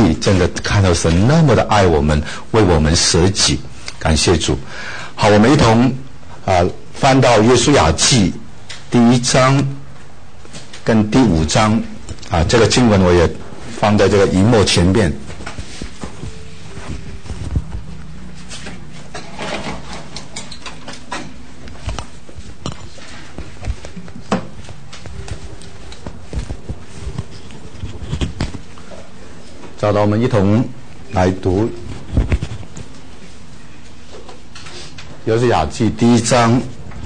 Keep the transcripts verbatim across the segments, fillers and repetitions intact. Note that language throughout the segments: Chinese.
里真的看到神那么的爱我们，为我们舍己，感谢主。好，我们一同啊、呃、翻到约书亚记第一章跟第五章啊，这个经文我也放在这个荧幕前面。找到，我们一同来读约书亚记第一章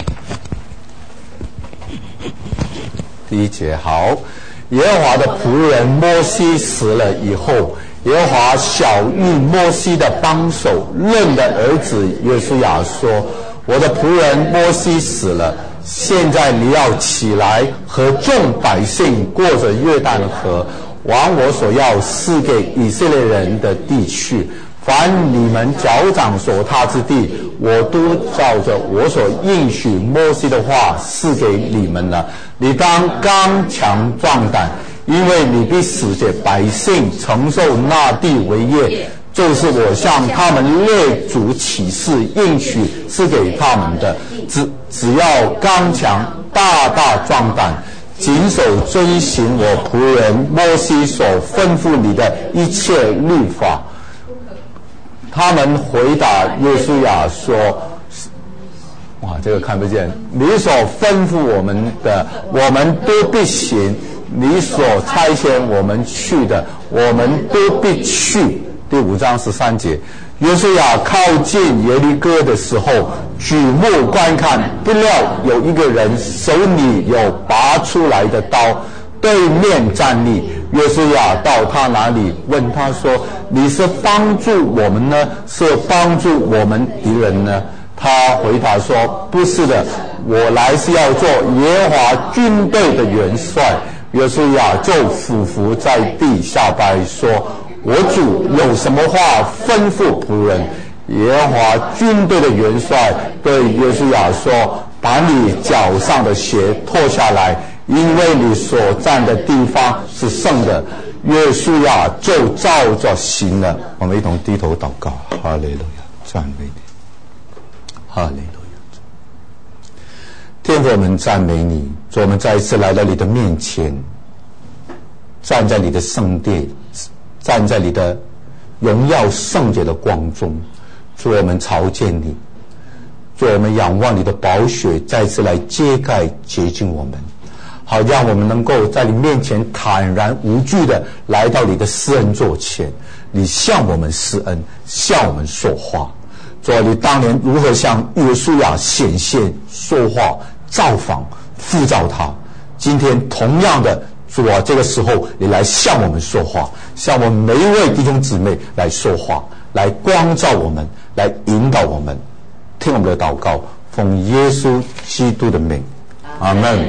第一节。好，耶和华的仆人摩西死了以后，耶和华晓谕摩西的帮手嫩的儿子约书亚说：我的仆人摩西死了，现在你要起来，和众百姓过着约旦河，往我所要赐给以色列人的地去。凡你们脚掌所踏之地，我都照着我所应许摩西的话赐给你们了。你当刚强壮胆，因为你必使这百姓承受那地为业，就是我向他们列祖起誓应许赐给他们的。只只要刚强，大大壮胆，谨守遵行我仆人摩西所吩咐你的一切律法。他们回答约书亚说：哇，这个看不见。你所吩咐我们的，我们都必行；你所差遣我们去的，我们都必去。第五章十三节。约书亚靠近耶利哥的时候，举目观看，不料有一个人手里有拔出来的刀，对面站立。约书亚到他那里，问他说：你是帮助我们呢，是帮助我们敌人呢？他回答说：不是的，我来是要做耶和华军队的元帅。约书亚就俯伏在地下拜说：我主有什么话吩咐仆人？耶和华军队的元帅对约书亚说：把你脚上的鞋脱下来，因为你所站的地方是圣的。约书亚就照着行了。我们一同低头祷告。哈利路亚，赞美你，哈利路亚。天父，我们赞美你，主，我们再一次来到你的面前，站在你的圣殿，站在你的荣耀圣洁的光中。主，我们朝见你，主，我们仰望你的宝血再次来揭盖洁净我们，好让我们能够在你面前坦然无惧的来到你的施恩座前，你向我们施恩，向我们说话。主，你当年如何向约书亚显现说话，造访呼召他，今天同样的，主啊，这个时候你来向我们说话，向我们每一位弟兄姊妹来说话，来光照我们，来引导我们。听我们的祷告，奉耶稣基督的名，阿们。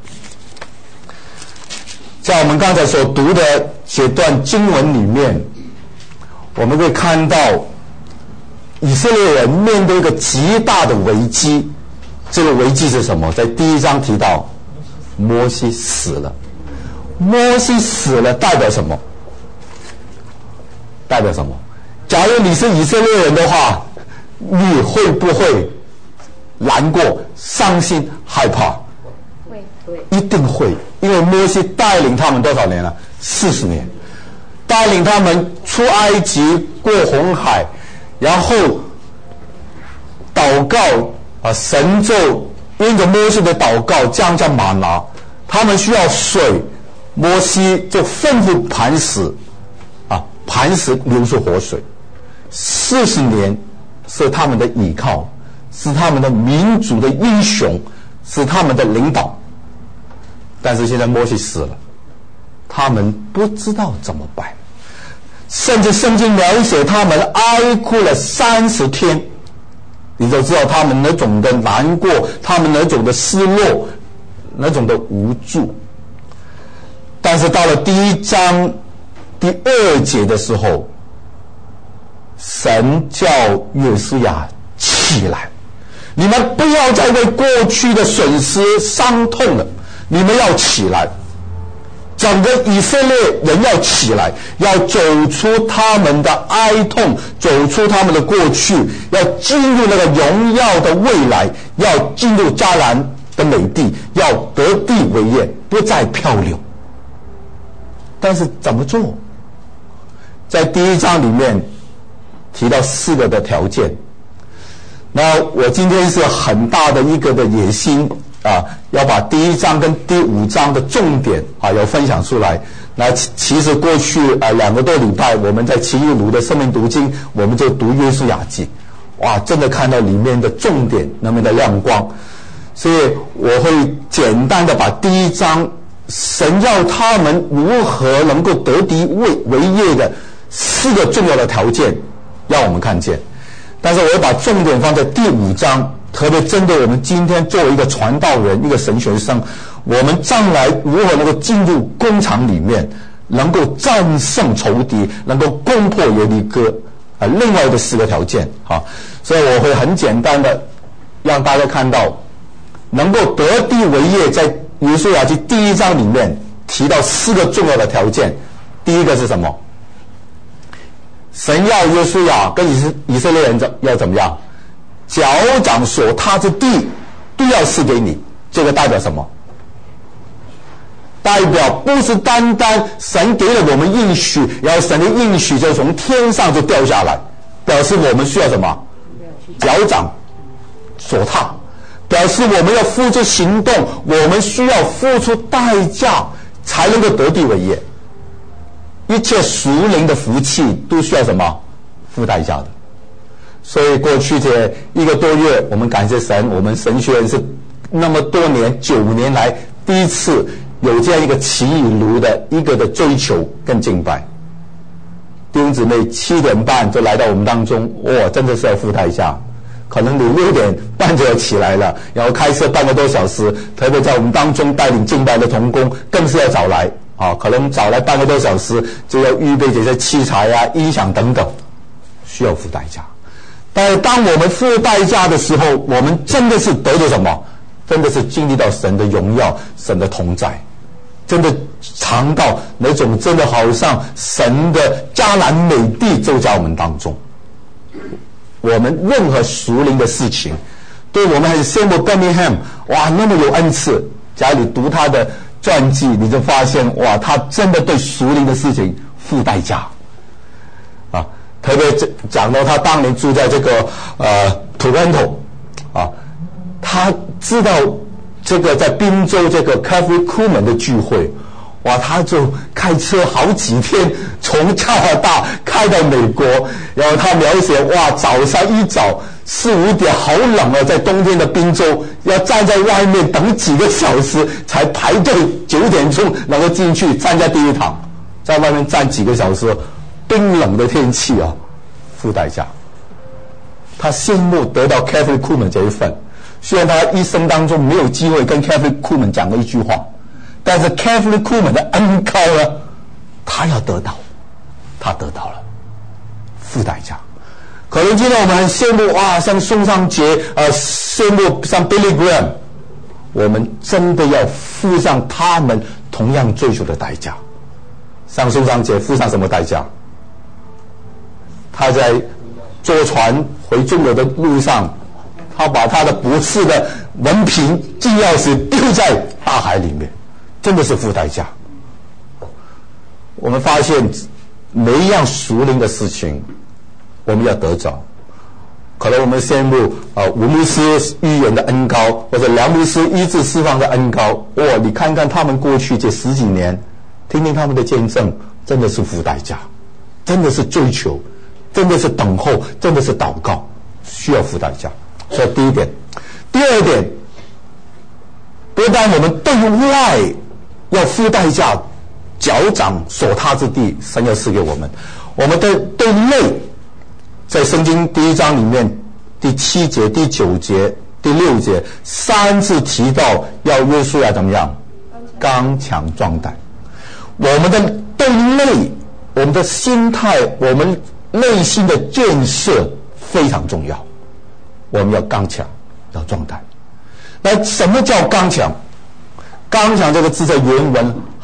在我们刚才所读的这段经文里面，我们会看到以色列人面对一个极大的危机。这个危机是什么？在第一章提到摩西死了。摩西死了代表什么？代表什么？假如你是以色列人的话，你会不会难过、伤心、害怕？ 会，会， 一定会。因为摩西带领他们多少年了？四十年，带领他们出埃及，过红海，然后祷告啊，神就因着摩西的祷告降下玛拿，他们需要水，摩西就吩咐磐石啊，磐石流出活水。四十年是他们的依靠，是他们的民族的英雄，是他们的领导。但是现在摩西死了，他们不知道怎么办，甚至圣经描写他们哀哭了三十天，你就知道他们那种的难过，他们那种的失落，那种的无助。但是到了第一章第二节的时候，神叫约书亚起来，你们不要再为过去的损失伤痛了，你们要起来。 整个以色列人要起来，要走出他们的哀痛，走出他们的过去，要进入那个荣耀的未来，要进入迦南的美地，要得地为业，不再漂流。但是怎么做？在第一章里面提到四个的条件。那我今天是很大的一个的野心啊，要把第一章跟第五章的重点啊要分享出来。那其实过去啊两个多礼拜，我们在奇异炉的生命读经，我们就读约书亚记，哇，真的看到里面的重点那么的亮光。所以我会简单的把第一章神要他们如何能够得敌为为业的四个重要的条件让我们看见。但是我要把重点放在第五章，特别针对我们今天作为一个传道人，一个神学生，我们将来如何能够进入工厂里面，能够战胜仇敌，能够攻破耶利哥啊，另外的四个条件啊。所以我会很简单的让大家看到，能够得地为业，在约书亚记第一章里面提到四个重要的条件。第一个是什么？神要约书亚跟以色以色列人要怎么样？脚掌所踏之地都要赐给你。这个代表什么？代表不是单单神给了我们应许，然后神的应许就从天上就掉下来，表示我们需要什么？脚掌所踏，表示我们要付出行动，我们需要付出代价才能够得地为业。一切属灵的福气都需要什么？付代价的。所以过去这一个多月，我们感谢神，我们神学院是那么多年九年来第一次有这样一个奇异炉的一个的追求跟敬拜。弟兄姊妹七点半就来到我们当中，哇，真的是要付代价。可能你六点半就要起来了，然后开车半个多小时，特别在我们当中带领敬拜的同工更是要早来啊，可能早来半个多小时就要预备这些器材啊、音响等等，需要付代价。但是当我们付代价的时候，我们真的是得着什么？真的是经历到神的荣耀、神的同在，真的尝到那种真的好像神的迦南美地就在我们当中。我们任何属灵的事情，对我们很羡慕 Birmingham， 哇，那么有恩赐。假如你读他的传记，你就发现哇，他真的对属灵的事情付代价啊。特别讲到他当年住在这个呃土兰头啊，他知道这个在宾州这个 Cathy Kuhlman 的聚会，哇，他就开车好几天从加拿大开到美国，然后他描写哇，早上一早四五点好冷啊，在冬天的宾州要站在外面等几个小时才排队，九点钟能够进去参加第一堂，在外面站几个小时，冰冷的天气啊，付代价。他羡慕得到 Cathy Kuhlman 这一份，虽然他一生当中没有机会跟 Cathy Kuhlman 讲过一句话，但是 Cathy Kuhlman 的恩膏呢，他要得到，他得到了，付代价。可能今天我们很羡慕哇，像宋尚杰，呃，羡慕像 Billy Graham， 我们真的要付上他们同样追求的代价。像宋尚杰付上什么代价？他在坐船回中国的路上，他把他的博士的文凭、金钥匙丢在大海里面，真的是付代价。我们发现每一样属灵的事情，我们要得着。可能我们羡慕啊、呃、吴牧师预言的恩膏，或者梁牧师医治释放的恩膏。哇、哦，你看看他们过去这十几年，听听他们的见证，真的是付代价，真的是追求，真的是等候，真的是祷告，需要付代价。所以第一点，第二点，不但我们对外要付代价，脚掌所踏之地，神要赐给我们，我们对对内，在圣经第一章里面第七节、第九节、第六节三次提到要约书亚怎么样？刚强壮胆。我们的对内，我们的心态，我们内心的建设非常重要。我们要刚强，要壮胆。那什么叫刚强？刚强这个字在原文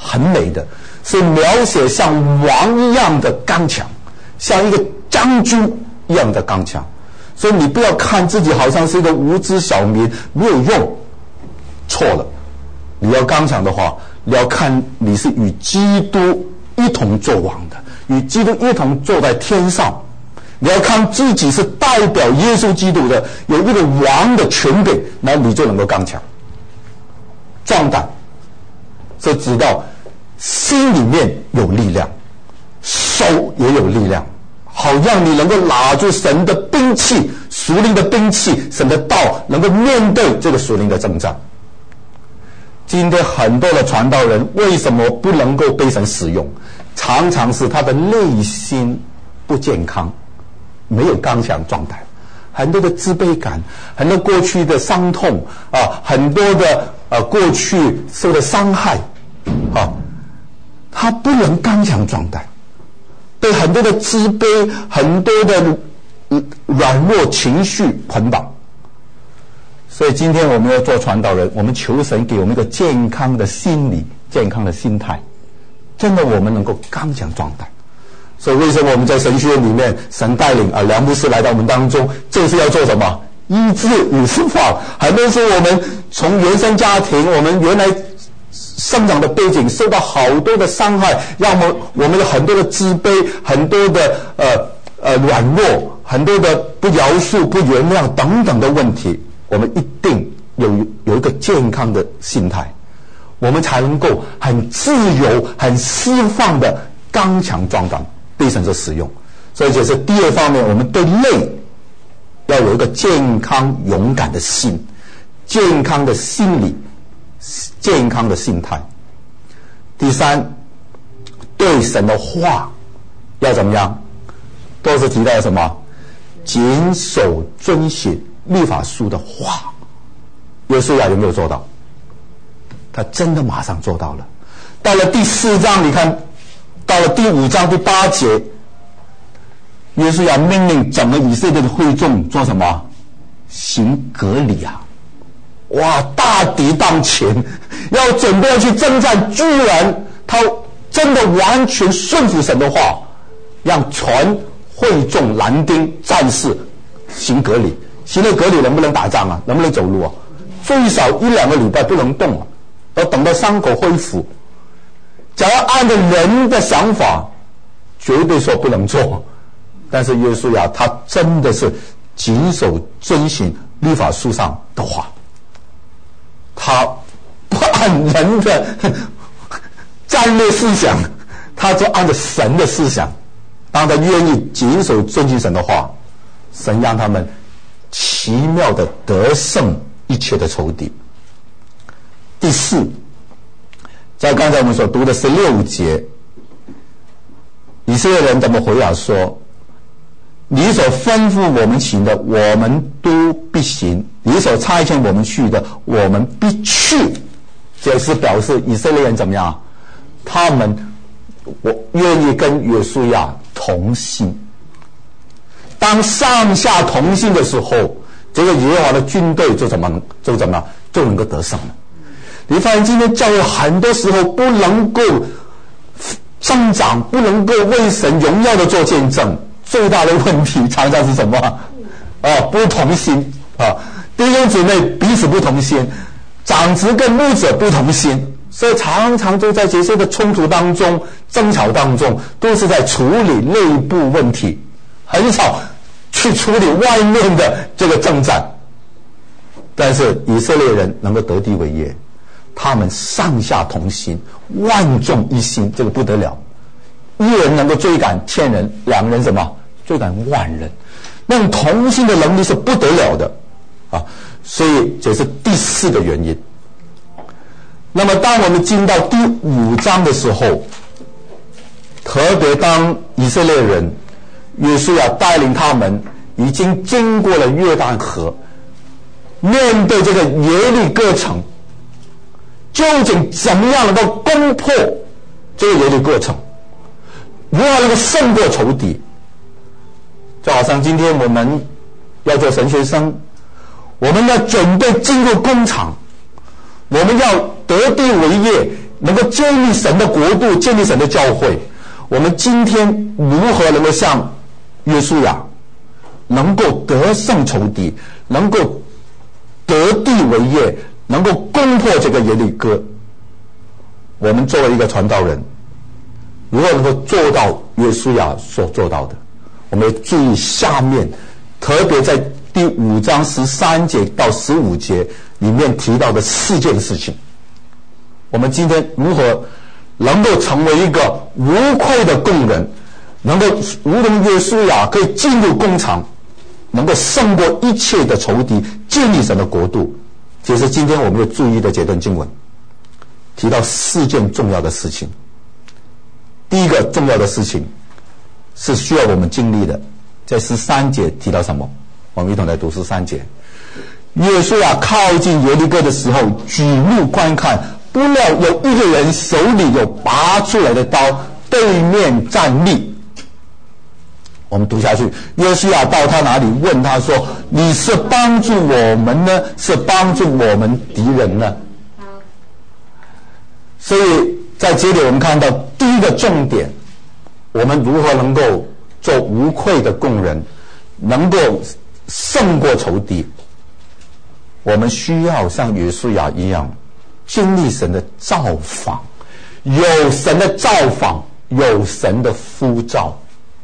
很美的，是描写像王一样的刚强，像一个将军一样的刚强。所以你不要看自己好像是一个无知小民，没有用，错了。你要刚强的话，你要看你是与基督一同作王的，与基督一同坐在天上。你要看自己是代表耶稣基督的，有一个王的权柄，那你就能够刚强。壮胆是指到心里面有力量，手也有力量，好让你能够拿住神的兵器，属灵的兵器，神的道，能够面对这个属灵的征战。今天很多的传道人为什么不能够被神使用？常常是他的内心不健康，没有刚强状态，很多的自卑感，很多过去的伤痛啊，很多的呃过去受的伤害啊，他不能刚强状态，被很多的自卑，很多的软弱情绪捆绑。所以今天我们要做传道人，我们求神给我们一个健康的心理，健康的心态，真的我们能够刚强状态。所以为什么我们在神学院里面，神带领啊梁牧师来到我们当中，这是要做什么？医治与释放。很多时候我们从原生家庭，我们原来生长的背景受到好多的伤害，让我们我们有很多的自卑，很多的呃呃软弱，很多的不饶恕、不原谅等等的问题。我们一定有有一个健康的心态，我们才能够很自由、很释放的刚强壮胆被神所使用。所以这是第二方面，我们对内要有一个健康勇敢的心，健康的心理，健康的心态。第三，对神的话要怎么样？都是提到什么？谨守遵行律法书的话。约书亚有没有做到？他真的马上做到了。到了第四章，你看，到了第五章第八节，约书亚命令整个以色列的会众做什么？行革礼啊！哇，大敌当前，要准备要去征战，居然他真的完全顺服神的话，让全会众男丁战士行革礼。行了革礼能不能打仗啊？能不能走路啊？最少一两个礼拜不能动啊，要等到伤口恢复。假如按照人的想法，绝对说不能做。但是约书亚他真的是谨守遵行律法书上的话，他不按人的战略思想，他就按照神的思想。当他愿意谨守遵行神的话，神让他们奇妙的得胜一切的仇敌。第四，在刚才我们所读的十六节，以色列人怎么回答说：你所吩咐我们行的，我们都必行；你所差遣我们去的，我们必去。这是表示以色列人怎么样？他们我愿意跟约书亚同心。当上下同心的时候，这个耶和华的军队就怎么就怎么就能够得胜了。你发现今天教会很多时候不能够增长，不能够为神荣耀的做见证，最大的问题常常是什么？啊，不同心啊！弟兄姊妹彼此不同心，长子跟牧者不同心，所以常常都在这些的冲突当中、争吵当中，都是在处理内部问题，很少去处理外面的这个征战。但是以色列人能够得地为业，他们上下同心，万众一心，这个不得了。一人能够追赶千人，两人什么追赶万人，那种同心的能力是不得了的啊！所以这是第四个原因。那么当我们进到第五章的时候，特别当以色列人约书亚带领他们已经经过了约旦河，面对这个耶利哥城，究竟怎么样能够攻破这个耶利哥城，如何能够胜过仇敌？就好像今天我们要做神学生，我们要准备进入工厂，我们要得地为业， 能够建立神的国度，建立神的教会。我们今天如何能够像约书亚，能够得胜仇敌，能够得地为业，能够攻破这个耶利哥？我们作为一个传道人，如何能够做到约书亚所做到的？我们要注意下面，特别在第五章十三节到十五节里面提到的四件事情。我们今天如何能够成为一个无愧的工人，能够如同约书亚可以进入工厂，能够胜过一切的仇敌，建立神的国度？这是今天我们要注意的这段经文，提到四件重要的事情。第一个重要的事情是需要我们经历的，在十三节提到什么？我们一同来读十三节。约书亚靠近耶利哥的时候，举目观看，不料有一个人手里有拔出来的刀，对面站立。我们读下去，约书亚到他那里，问他说：你是帮助我们呢，是帮助我们敌人呢？所以在这里我们看到第一个重点，我们如何能够做无愧的工人，能够胜过仇敌？我们需要像约书亚一样经历神的造访，有神的造访，有神的呼召。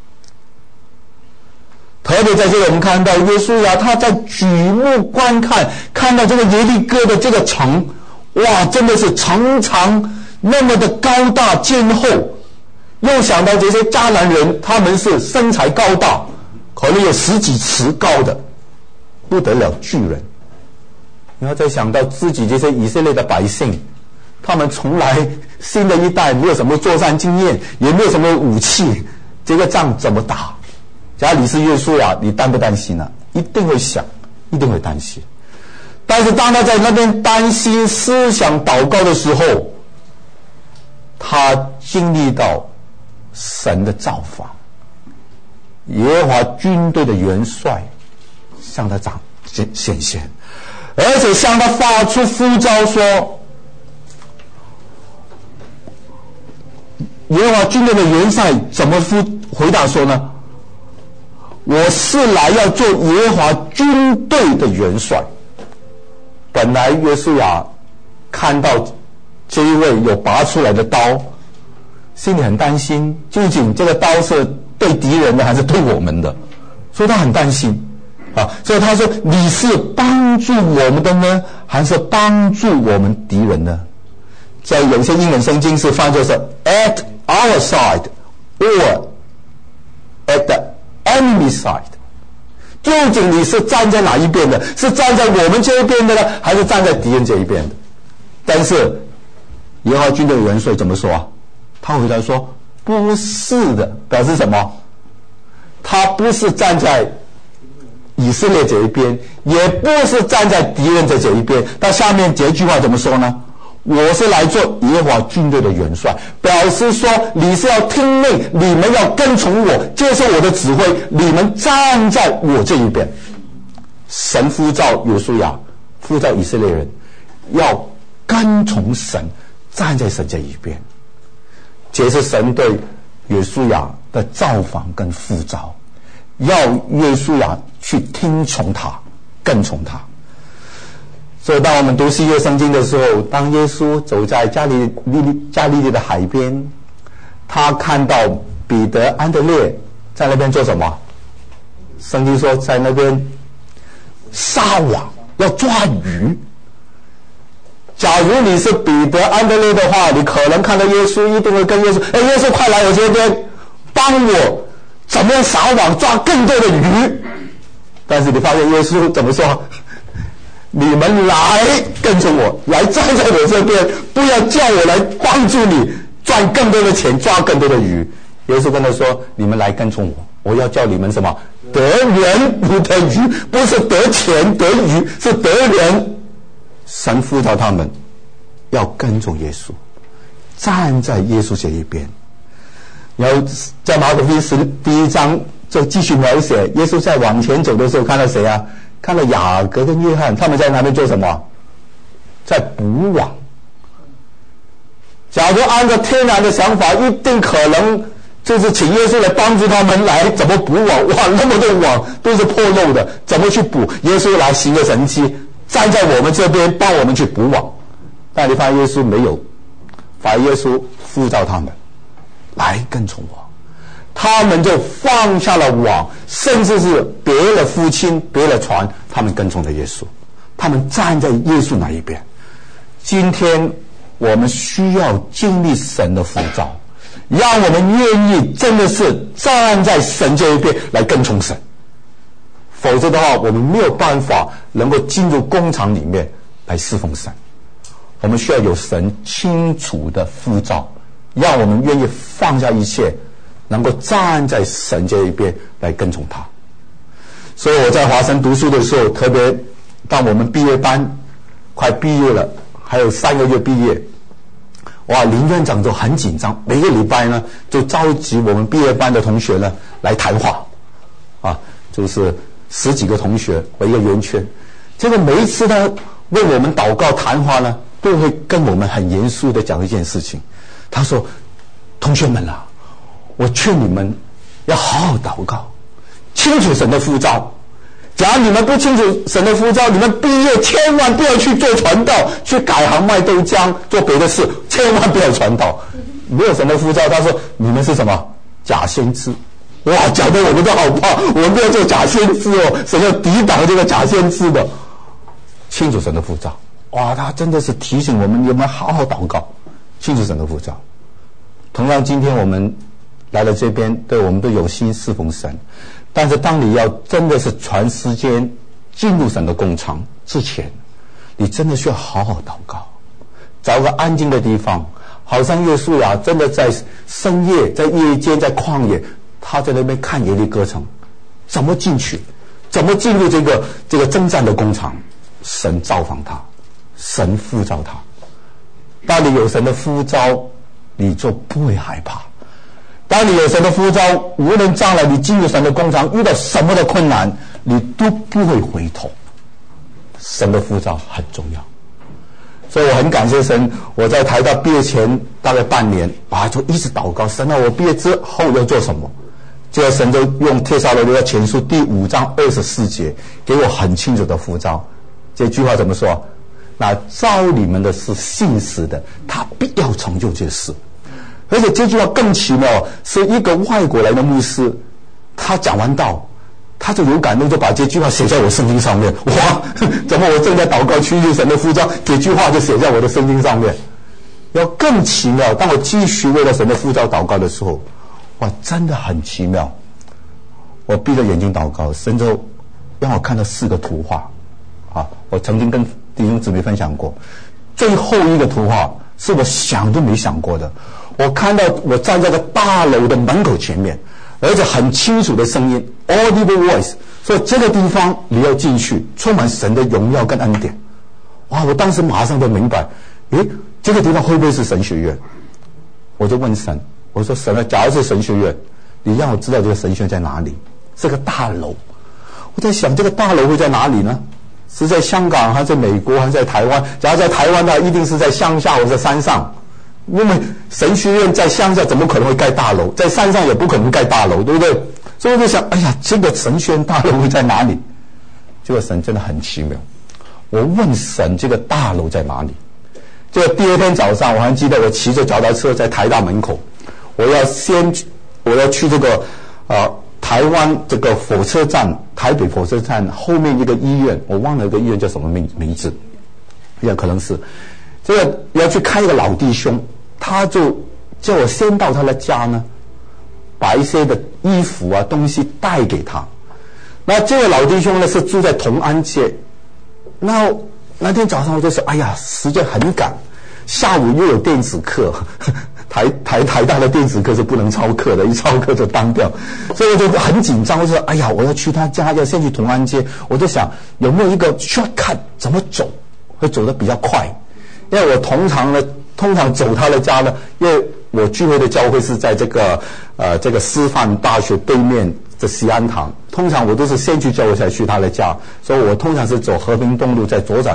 特别在这里我们看到约书亚他在举目观看，看到这个耶利哥的这个城，哇，真的是城墙那么的高大坚厚。又想到这些迦南人，他们是身材高大，可能有十几尺高的，不得了巨人。然后再想到自己这些以色列的百姓，他们从来新的一代没有什么作战经验，也没有什么武器，这个仗怎么打？假如你是约书亚，你担不担心呢、啊？一定会想，一定会担心。但是当他在那边担心、思想、祷告的时候，他经历到神的造访，耶和华军队的元帅向他长显现，而且向他发出呼召说，耶和华军队的元帅怎么回答说呢？我是来要做耶和华军队的元帅。本来约书亚看到这一位有拔出来的刀，心里很担心，究竟这个刀是对敌人的还是对我们的，所以他很担心啊。所以他说，你是帮助我们的呢，还是帮助我们敌人呢？在有些英文圣经是翻作是 at our side or at the enemy side。 究竟你是站在哪一边的？是站在我们这一边的呢，还是站在敌人这一边的？但是耶和华军队元帅怎么说啊？他回答说，不是的。表示什么？他不是站在以色列这一边，也不是站在敌人的这一边。他下面这句话怎么说呢？我是来做耶和华军队的元帅，表示说你是要听命，你们要跟从我，接受我的指挥，你们站在我这一边。神呼召约书亚，呼召以色列人要跟从神，站在神这一边。这是神对约书亚的造访跟呼召，要约书亚去听从他，跟从他。所以当我们读新约圣经的时候，当耶稣走在加利利加利利的海边，他看到彼得、安德烈在那边做什么？圣经说在那边撒网要抓鱼。假如你是彼得、安德烈的话，你可能看到耶稣，一定会跟耶稣，哎，耶稣快来我这边，帮我怎么样撒网抓更多的鱼。但是你发现耶稣怎么说？你们来跟着我，来站在我这边，不要叫我来帮助你赚更多的钱，抓更多的鱼。耶稣跟他说，你们来跟从我，我要叫你们什么？得人不得鱼，不是得钱得鱼，是得人。神呼召他们要跟从耶稣，站在耶稣这一边。然后在马可福音十第一章就继续描写耶稣在往前走的时候，看到谁啊？看到雅各跟约翰，他们在那边做什么？在捕网。 假如按照天然的想法，一定可能就是请耶稣来帮助他们来怎么补网。哇，那么多网都是破漏的，怎么去补？耶稣来行个神迹，站在我们这边帮我们去补网。但你发现耶稣没有，反而耶稣呼召他们来跟从我，他们就放下了网，甚至是别了父亲，别了船，他们跟从了耶稣，他们站在耶稣那一边。今天我们需要经历神的呼召，让我们愿意真的是站在神这一边来跟从神，否则的话我们没有办法能够进入工厂里面来侍奉神。我们需要有神清楚的呼召，让我们愿意放下一切，能够站在神这一边来跟从他。所以我在华神读书的时候，特别当我们毕业班快毕业了，还有三个月毕业，哇，林院长就很紧张，每个礼拜呢就召集我们毕业班的同学呢来谈话，啊，就是十几个同学围一个圆圈，这个每一次呢为我们祷告谈话呢，都会跟我们很严肃的讲一件事情。他说：同学们啊，我劝你们要好好祷告，清楚神的呼召。假如你们不清楚神的呼召，你们毕业千万不要去做传道，去改行卖豆浆做别的事，千万不要传道。没有神的呼召，他说你们是什么？假先知。哇，讲得我们都好怕，我们不要做假先知哦，神要抵挡这个假先知的。清楚神的呼召，哇，他真的是提醒我们，我们好好祷告，清楚神的呼召。同样，今天我们来了这边，对，我们都有心侍奉神，但是当你要真的是传时间进入神的工厂之前，你真的需要好好祷告，找个安静的地方，好像约书亚真的在深夜，在夜间，在旷野，他在那边看耶利哥城，怎么进去，怎么进入这个这个征战的工厂。神造访他，神呼召他。当你有神的呼召，你就不会害怕。当你有神的呼召，无论将来你进入神的工厂，遇到什么的困难，你都不会回头。神的呼召很重要，所以我很感谢神。我在台大毕业前大概半年，啊，就一直祷告，神啊，我毕业之后要做什么？结果神就用帖撒罗尼迦前书第五章二十四节给我很清楚的呼召。这句话怎么说？那召你们的是信实的，他必要成就这事。而且这句话更奇妙，是一个外国来的牧师，他讲完道，他就有感动，就把这句话写在我圣经上面。哇，怎么我正在祷告屈就神的呼召，这句话就写在我的圣经上面。要更奇妙，当我继续为了神的呼召祷告的时候，哇，真的很奇妙。我闭着眼睛祷告，神就让我看到四个图画。啊，我曾经跟弟兄姊妹分享过，最后一个图画是我想都没想过的。我看到我站在个大楼的门口前面，而且很清楚的声音 audible voice， 所以这个地方你要进去，充满神的荣耀跟恩典。哇，我当时马上就明白，诶，这个地方会不会是神学院？我就问神，我说神啊，假如是神学院，你让我知道这个神学院在哪里？是个大楼。我在想，这个大楼会在哪里呢？是在香港还是在美国还是在台湾？假如在台湾的话，一定是在乡下或者山上，因为神学院在乡下怎么可能会盖大楼？在山上也不可能盖大楼，对不对？所以我就想，哎呀，这个神学院大楼会在哪里？这个神真的很奇妙。我问神，这个大楼在哪里？这个第二天早上，我还记得我骑着脚踏车在台大门口，我要先我要去这个呃台湾这个火车站，台北火车站后面一个医院，我忘了一个医院叫什么名名字，也可能是这个要去看一个老弟兄，他就叫我先到他的家呢，把一些的衣服啊东西带给他。那这个老弟兄呢是住在同安街，那那天早上我就说，哎呀，时间很赶，下午又有电子课。台台台大的电子课是不能操课的，一操课就当掉，所以我就很紧张。我就说，哎呀，我要去他家，要先去同安街。我就想有没有一个 shortcut 怎么走会走得比较快，因为我通常呢，通常走他的家呢，因为我聚会的教会是在这个呃这个师范大学对面的西安堂，通常我都是先去教会才去他的家，所以我通常是走和平东路，再左转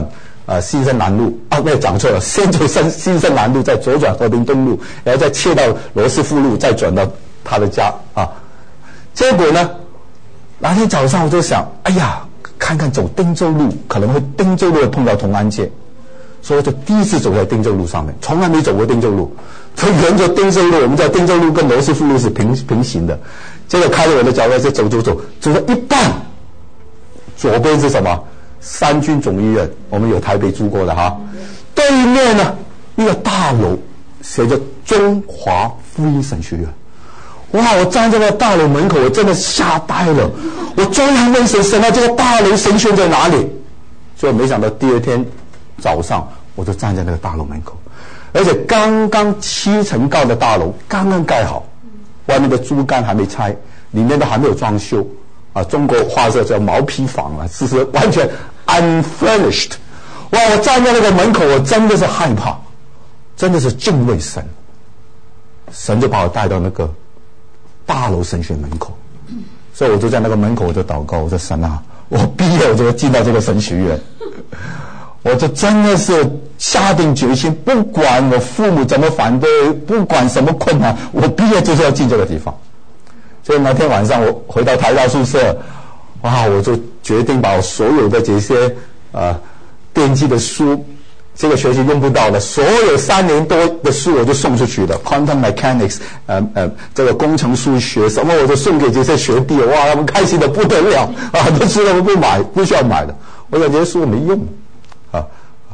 呃新生南路啊，没有讲错了，先走新新生南路，再左转和平东路，然后再切到罗斯福路，再转到他的家啊。结果呢，那天早上我就想，哎呀，看看走汀州路，可能会汀州路会碰到同安街，所以我就第一次走在汀州路上面，从来没走过汀州路。所以沿着汀州路，我们知道汀州路跟罗斯福路是平平行的。结果开着我的脚就走走走，走到一半，左边是什么？三军总医院，我们有台北住过的哈。对面呢，一个大楼写着中华福音神学院。哇！我站在那个大楼门口，我真的吓呆了。我终于问神神啊，这个大楼神学院在哪里？所以没想到第二天早上，我就站在那个大楼门口。而且刚刚七层高的大楼刚刚盖好，外面的竹竿还没拆，里面都还没有装修啊。中国话说叫毛坯房啊，是是完全 unfurnished。哇！我站在那个门口，我真的是害怕，真的是敬畏神。神就把我带到那个大楼神学门口，所以我就在那个门口我就祷告，我说神啊，我毕业我就进到这个神学院。我就真的是下定决心，不管我父母怎么反对，不管什么困难，我毕业就是要进这个地方。所以那天晚上我回到台大宿舍，哇，我就决定把我所有的这些呃电机的书，这个学期用不到的，所有三年多的书我就送出去了 ，quantum mechanics， 呃呃，这个工程数学什么我就送给这些学弟，哇，他们开心的不得了啊！很多书他们不买，不需要买的，我想这些书我没用。啊，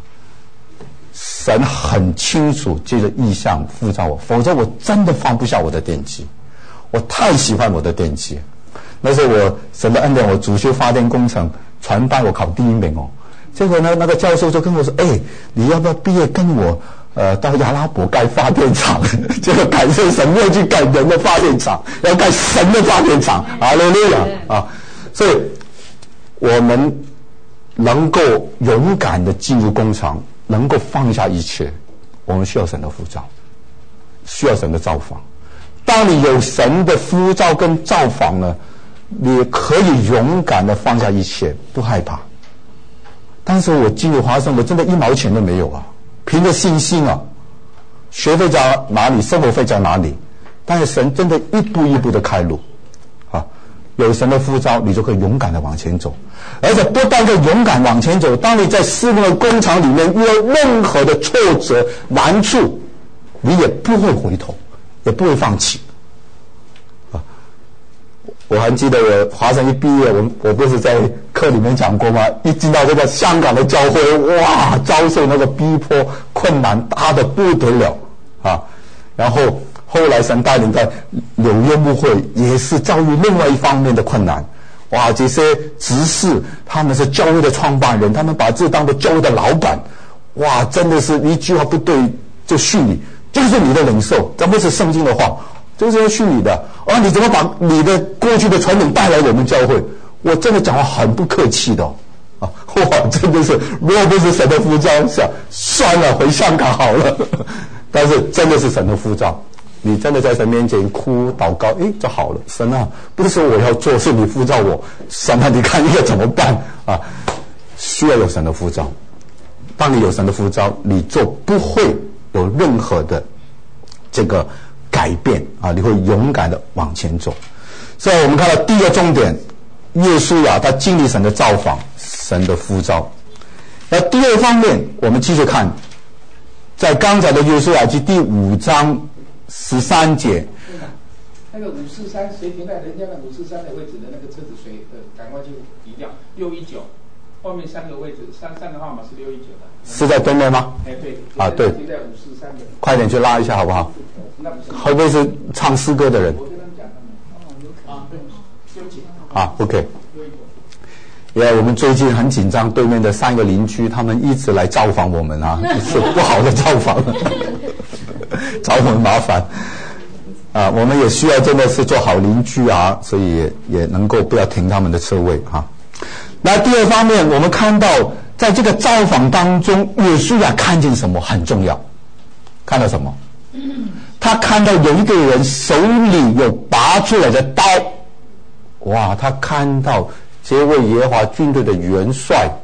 神很清楚这个意向呼召我，否则我真的放不下我的电机。我太喜欢我的电机。那时候我神的恩典，我主修发电工程，全班我考第一名哦。结果呢，那个教授就跟我说：“哎，你要不要毕业跟我呃到阿拉伯盖发电厂？结果感谢神，没有去盖人的发电厂，要盖神的发电厂。哈利路亚啊！所以我们能够勇敢的进入工厂，能够放下一切，我们需要神的呼召，需要神的造访。当你有神的呼召跟造访呢，你可以勇敢的放下一切，不害怕。当时我进入华盛，我真的一毛钱都没有啊，凭着信心啊，学费在哪里，生活费在哪里，但是神真的一步一步的开路啊。有神的呼召，你就可以勇敢的往前走，而且不但可以勇敢往前走，当你在侍奉的工厂里面遇到任何的挫折难处，你也不会回头，也不会放弃啊。我还记得我华神一毕业，我我不是在课里面讲过吗？一进到这个香港的教会，哇，遭受那个逼迫困难大得不得了啊。然后后来神带领在纽约牧会，也是遭遇另外一方面的困难。哇，这些执事他们是教会的创办人，他们把自己当作教会的老板。哇，真的是一句话不对就训你，就是你的领受，这不是圣经的话，就是要训你的。啊，你怎么把你的过去的传统带来我们教会？我真的讲话很不客气的哦。啊，哇，真的是，如果不是神的呼召，想算了，回香港好了。但是真的是神的呼召。你真的在神面前哭祷告，诶，就好了。神啊，不是我要做，是你呼召我。神啊，你看应该怎么办啊？需要有神的呼召。当你有神的呼召，你就不会有任何的这个改变啊！你会勇敢的往前走。所以我们看到第一个重点，约书亚他经历神的造访，神的呼召。那第二方面，我们继续看，在刚才的约书亚记第五章十三节， 那个五四三谁停在人家的五四三的位置的那个车子谁呃赶快就移掉。六一九后面三个位置三三个号码是六一九的， 是在对面吗？ 哎对啊对， 停在五四三的， 快点去拉一下好不好？会不会是唱诗歌的人？ 我跟他们讲他们啊对对不起啊 OK。因为我们最近很紧张，对面的三个邻居他们一直来造访我们啊，是不好的造访，找我们麻烦啊。我们也需要真的是做好邻居啊，所以也也能够不要停他们的车位哈、啊。那第二方面，我们看到在这个造访当中，约书亚看见什么很重要？看到什么？他看到有一个人手里有拔出来的刀，哇！他看到这位耶和华军队的元帅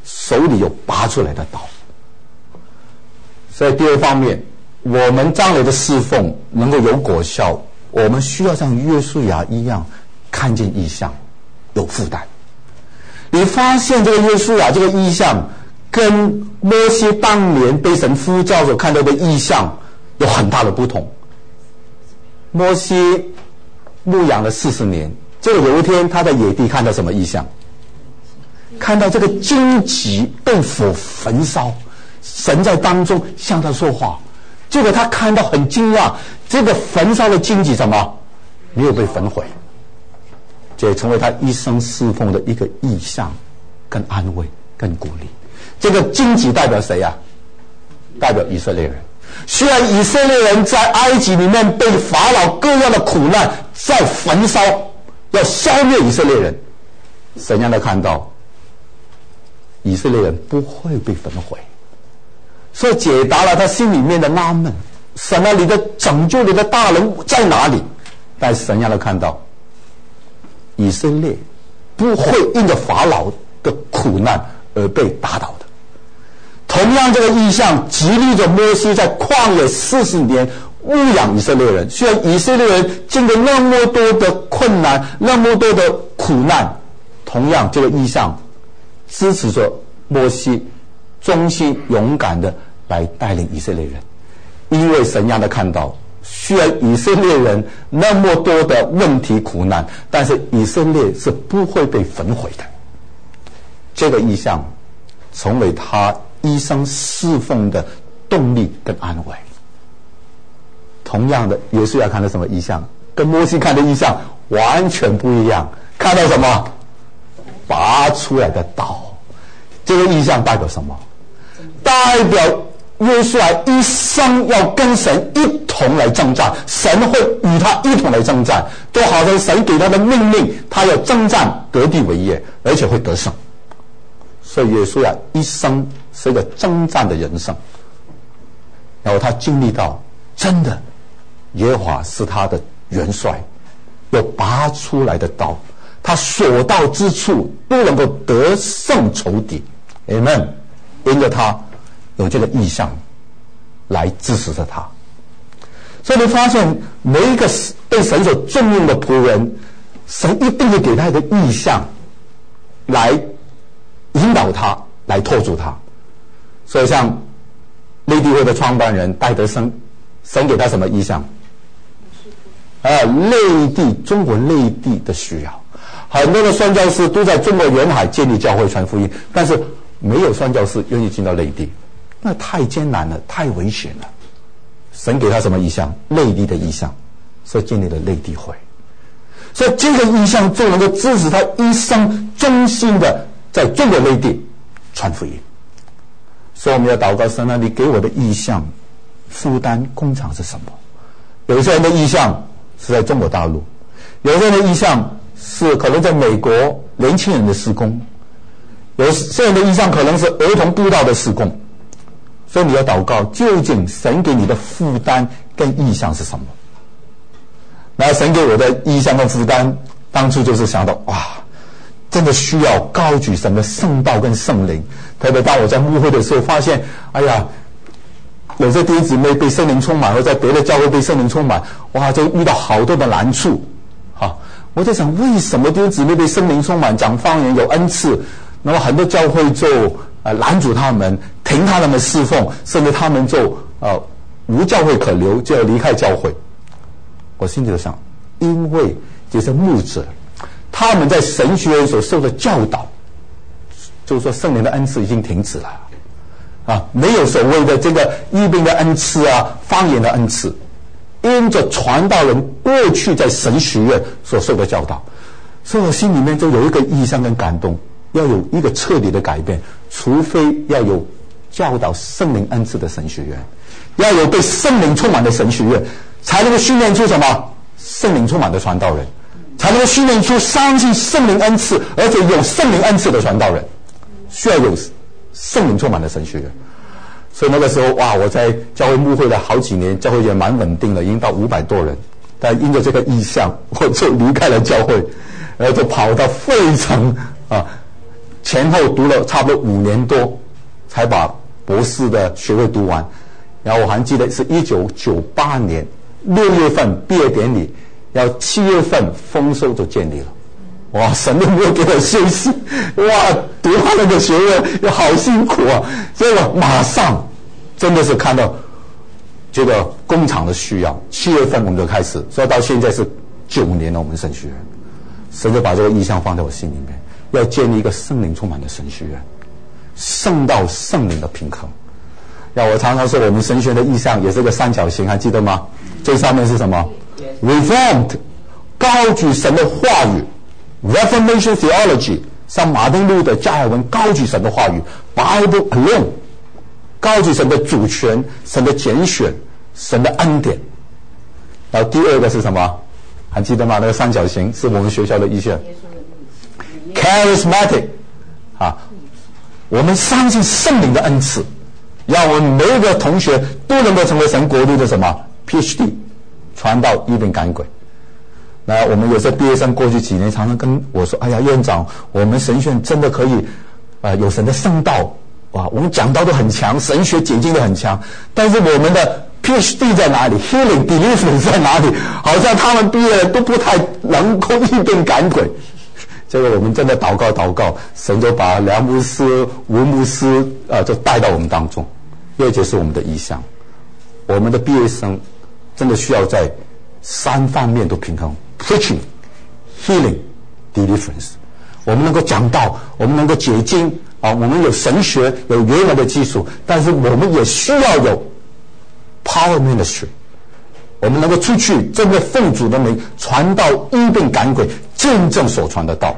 手里有拔出来的刀。所以第二方面，我们将来的侍奉能够有果效，我们需要像约书亚一样看见异象，有负担。你发现这个约书亚这个异象跟摩西当年被神呼召所看到的异象有很大的不同。摩西牧养了四十年，结果有一天他在野地看到什么异象？看到这个荆棘被火焚烧，神在当中向他说话，结果他看到很惊讶，这个焚烧的荆棘什么没有被焚毁，这也成为他一生侍奉的一个意象跟安慰跟鼓励。这个荆棘代表谁啊？代表以色列人。虽然以色列人在埃及里面被法老各样的苦难在焚烧，要消灭以色列人，神让他看到以色列人不会被焚毁，所以解答了他心里面的纳闷：神啊，你的拯救你的大能在哪里？但神让他看到以色列不会因着法老的苦难而被打倒的。同样，这个意象激励着摩西在旷野四十年牧养以色列人。虽然以色列人经历那么多的困难，那么多的苦难，同样这个意象支持着摩西忠心勇敢的来带领以色列人。因为神让他看到，虽然以色列人那么多的问题苦难，但是以色列是不会被焚毁的。这个意象成为他一生侍奉的动力跟安慰。同样的，约书亚看到什么意象？跟摩西看的意象完全不一样。看到什么？拔出来的刀。这个意象代表什么？代表约书亚一生要跟神一同来征战，神会与他一同来征战，就好像神给他的命令，他要征战得地为业，而且会得胜。所以约书亚一生是一个征战的人生，然后他经历到真的耶和华是他的元帅，有拔出来的刀，他所到之处都能够得胜仇敌。 Amen。 因着他有这个意象来支持着他，所以你发现每一个被神所重用的仆人，神一定会给他一个意象来引导他，来托住他。所以像内地会的创办人戴德生，神给他什么意象？啊，内地中国内地的需要，很多的宣教士都在中国沿海建立教会传福音，但是没有宣教士愿意进到内地，那太艰难了，太危险了。神给他什么意象？内地的意象，所以建立了内地会。所以这个意象就能够支持他一生忠心的在中国内地传福音。所以我们要祷告神啊，你给我的意象负担工厂是什么？有些人的意象是在中国大陆，有些人的意象是可能在美国年轻人的事工，有些人的意象可能是儿童布道的事工。所以你要祷告，究竟神给你的负担跟意象是什么？那神给我的意象跟负担，当初就是想到，哇，真的需要高举神的圣道跟圣灵。特别当我在牧会的时候，发现，哎呀，有些弟兄姊妹被圣灵充满，或者在别的教会被圣灵充满，哇，就遇到好多的难处。好，我在想，为什么弟兄姊妹被圣灵充满，讲方言有恩赐，那么很多教会就呃拦阻他们，停他们的侍奉，甚至他们就呃无教会可留，就要离开教会。我心里就想，因为这些牧者，他们在神学院所受的教导，就是说圣灵的恩赐已经停止了，啊，没有所谓的这个医病的恩赐啊，方言的恩赐，因着传道人过去在神学院所受的教导，所以我心里面就有一个意象跟感动，要有一个彻底的改变，除非要有教导圣灵恩赐的神学院，要有被圣灵充满的神学院，才能够训练出什么圣灵充满的传道人，才能够训练出相信圣灵恩赐而且有圣灵恩赐的传道人，需要有圣灵充满的神学院。所以那个时候，哇，我在教会牧会了好几年，教会也蛮稳定的，已经到五百多人。但因着这个意象，我就离开了教会，然后就跑到费城啊， 前后读了差不多五年多，才把博士的学位读完。然后我还记得是一九九八年六月份毕业典礼，然后七月份丰收就建立了。哇，神都没有给我休息，哇，读他那个学位好辛苦啊！结果马上真的是看到这个工厂的需要，七月份我们就开始，所以到现在是九年了。我们神学院，神就把这个意向放在我心里面，要建立一个圣灵充满的神学院，圣到圣灵的平衡。让我常常说，我们神学院的意向也是个三角形，还记得吗？最上面是什么 ？Reformed， 高举神的话语。Reformation theology， 像马丁路德、加尔文高举神的话语 ，Bible alone， 高举神的主权、神的拣选、神的恩典。然后第二个是什么？还记得吗？那个三角形是我们学校的意向 ，Charismatic， 啊，我们相信圣灵的恩赐，让我们每一个同学都能够成为神国度的什么 P H D， 传道医病赶鬼。那我们有些毕业生过去几年常常跟我说：“哎呀，院长，我们神学院真的可以，啊、呃，有神的圣道，哇，我们讲道都很强，神学解经都很强，但是我们的 P H D 在哪里 ？Healing deliverance 在哪里？好像他们毕业了都不太能够医病赶鬼。”这个我们真的祷告祷告，神就把梁牧师、吴牧师啊、呃，就带到我们当中，因为这是我们的意向。我们的毕业生真的需要在三方面都平衡。Preaching, healing, deliverance。我们能够讲道，我们能够解经啊，我们有神学，有原来的基础，但是我们也需要有 power ministry。我们能够出去，真的奉主的名传道、医病赶鬼，见证所传的道。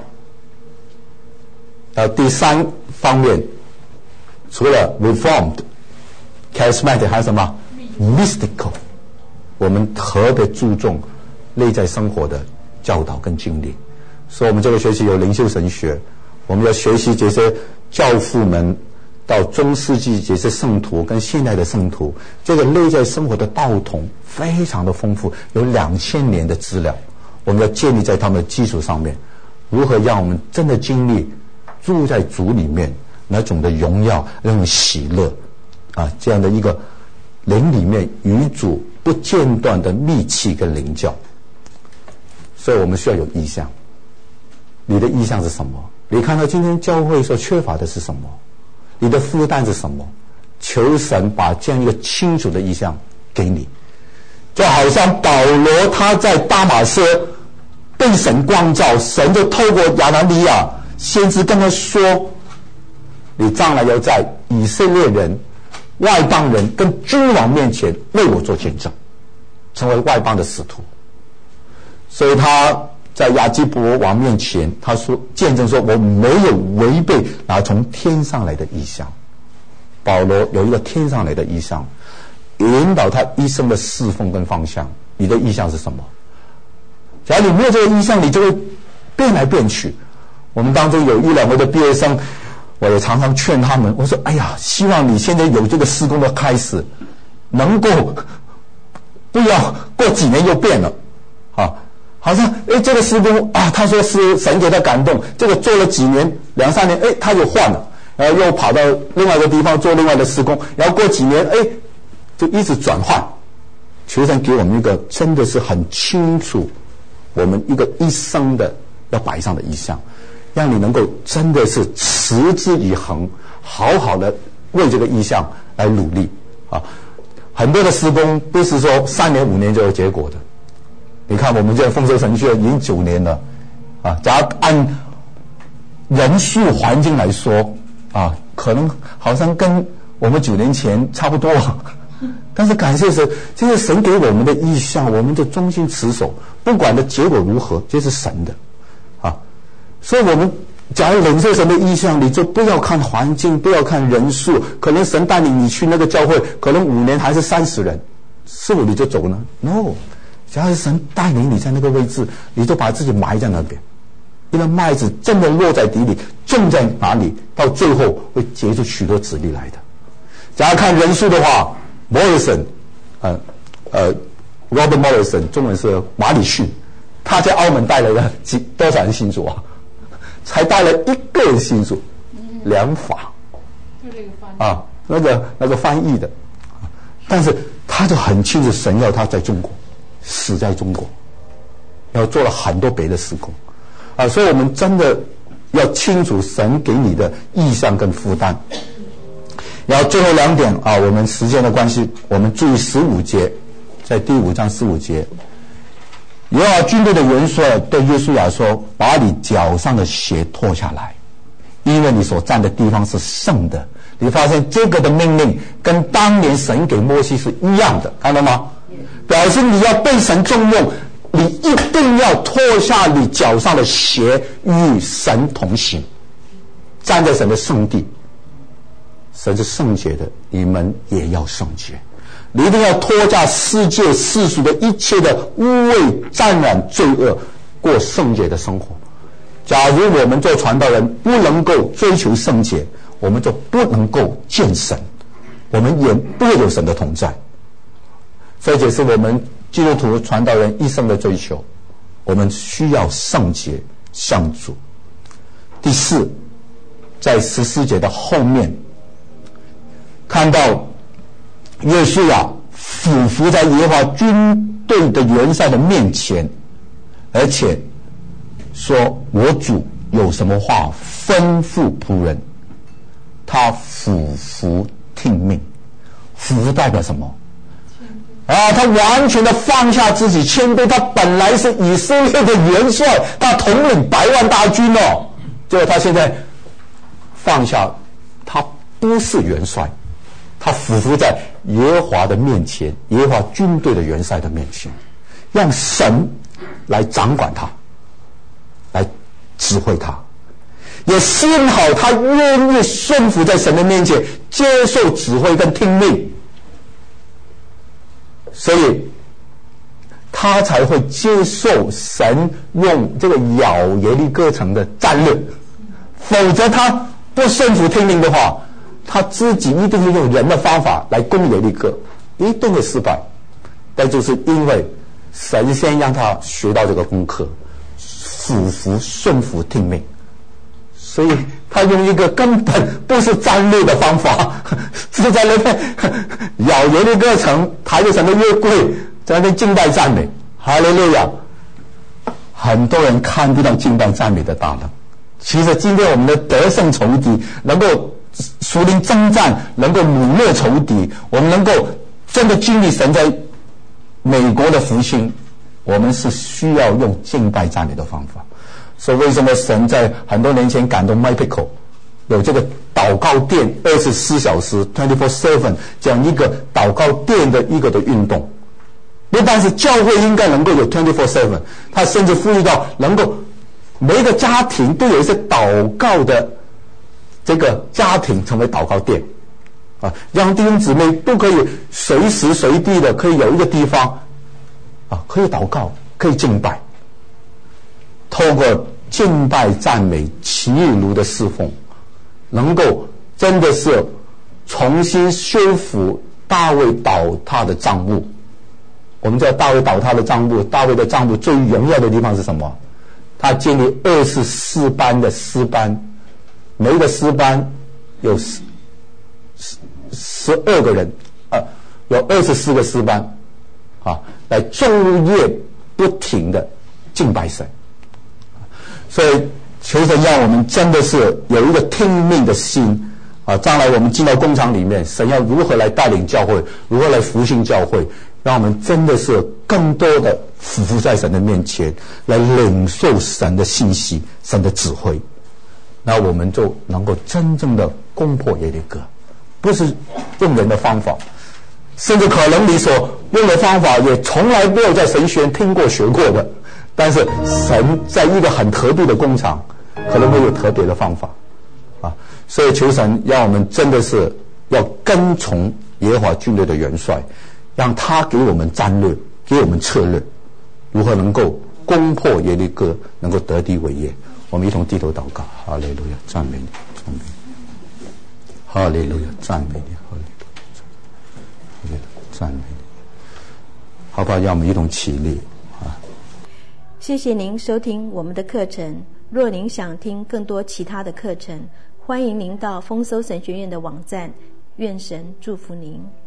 呃，第三方面，除了 Reformed, Charismatic， 还有什么 Mystical？ 我们特别注重内在生活的教导跟经历，所以我们这个学期有灵修神学，我们要学习这些教父们到中世纪这些圣徒跟现代的圣徒，这个内在生活的道统非常的丰富，有两千年的资料，我们要建立在他们的基础上面，如何让我们真的经历住在主里面那种的荣耀、那种喜乐啊，这样的一个灵里面与主不间断的密契跟灵教。所以我们需要有意向。你的意向是什么？你看到今天教会所缺乏的是什么？你的负担是什么？求神把这样一个清楚的意向给你。就好像保罗他在大马色被神光照，神就透过亚拿尼亚先知跟他说，你将来要在以色列人、外邦人跟君王面前为我做见证，成为外邦的使徒。所以他在亚基伯王面前，他说见证说，我没有违背那从天上来的意象。保罗有一个天上来的意象，引导他一生的侍奉跟方向。你的意向是什么？假如你没有这个意向，你就会变来变去。我们当中有一两位的毕业生，我也常常劝他们，我说：哎呀，希望你现在有这个事工的开始，能够不要过几年又变了啊。好像哎，这个施工啊，他说是神给他感动，这个做了几年两三年，哎，他就换了，然后又跑到另外一个地方做另外的施工，然后过几年，哎，就一直转换。求神给我们一个真的是很清楚，我们一个一生的要摆上的意向，让你能够真的是持之以恒，好好的为这个意向来努力啊。很多的施工不是说三年五年就有结果的。你看我们这丰收神学已经九年了啊，假如按人数环境来说啊，可能好像跟我们九年前差不多，但是感谢神，这是神给我们的意向，我们就忠心持守，不管的结果如何，这是神的啊。所以我们假如领受神的意向，你就不要看环境，不要看人数，可能神带领你去那个教会，可能五年还是三十人，是否你就走呢 ？No。假如神带领你在那个位置，你就把自己埋在那边，因为麦子真的落在地里，种在哪里，到最后会结出许多子粒来的。假如看人数的话 ，Morrison， 呃呃 ，Robert Morrison， 中文是马里逊，他在澳门带来了几多少人信主啊？才带了一个人信主， 良法， 就这个翻译啊，那个那个翻译的，但是他就很清楚，神要他在中国，死在中国，然后做了很多别的事工，啊，所以我们真的要清楚神给你的意向跟负担。然后最后两点啊，我们时间的关系，我们注意十五节，在第五章十五节，耶和华军队的元帅对约书亚说：“把你脚上的鞋脱下来，因为你所站的地方是圣的。”你发现这个的命令跟当年神给摩西是一样的，看到吗？表示你要被神重用，你一定要脱下你脚上的鞋，与神同行，站在神的圣地。神是圣洁的，你们也要圣洁。你一定要脱下世界世俗的一切的污秽、沾染、罪恶，过圣洁的生活。假如我们做传道人不能够追求圣洁，我们就不能够见神，我们也不会有神的同在。所以这是我们基督徒传道人一生的追求，我们需要圣洁向主。第四，在十四节的后面看到约书亚俯伏在耶和华军队的元帅的面前，而且说：“我主有什么话吩咐仆人，他俯伏听命。”俯伏代表什么？啊，他完全的放下自己，谦卑。他本来是以色列的元帅，他统领百万大军哦，结果他现在放下，他不是元帅，他俯伏在耶和华的面前，耶和华军队的元帅的面前，让神来掌管他，来指挥他。也幸好他愿意顺服在神的面前，接受指挥跟听命，所以他才会接受神用这个咬耶利哥城的战略。否则他不顺服听命的话，他自己一定会用人的方法来攻耶利哥，一定会失败。但就是因为神先让他学到这个功课，俯伏顺服听命，所以他用一个根本不是战略的方法，是在那边咬耶利哥城，抬着神的约柜，在那边敬拜赞美，哈利路亚。很多人看不到敬拜赞美的大能。其实今天我们的得胜仇敌，能够属灵征战，能够掳掠仇敌，我们能够真的经历神在美国的复兴，我们是需要用敬拜赞美的方法。所以为什么神在很多年前感动 Mypico 有这个祷告殿二十四小时 twenty-four seven 这样一个祷告殿的一个的运动。不但是教会应该能够有 twenty-four seven， 他甚至呼吁到能够每一个家庭都有一些祷告的这个家庭成为祷告殿啊，让弟兄姊妹都可以随时随地的可以有一个地方啊，可以祷告，可以敬拜。透过敬拜赞美奇异如的侍奉，能够真的是重新修复大卫倒塌的帐幕。我们知道大卫倒塌的帐幕，大卫的帐幕最荣耀的地方是什么？他建立二十四班的诗班，每一个诗班有十十二个人，啊，有二十四个诗班，啊，来昼夜不停的敬拜神。所以求神让我们真的是有一个听命的心啊！将来我们进到工厂里面，神要如何来带领教会，如何来复兴教会，让我们真的是更多的俯伏在神的面前，来领受神的信息、神的指挥，那我们就能够真正的攻破耶利哥，不是用人的方法，甚至可能你所用的方法也从来没有在神学院听过学过的。但是神在一个很特别的工厂，可能会有特别的方法，啊，所以求神让我们真的是要跟从耶和华军队的元帅，让他给我们战略，给我们策略，如何能够攻破耶利哥，能够得地为业。我们一同低头祷告，哈利路亚，赞美你，赞美你，哈利路亚，赞美你，哈利路亚，赞美你，好不好？让我们一同起立。 谢谢您收听我们的课程。若您想听更多其他的课程， 欢迎您到丰收神学院的网站，愿神祝福您。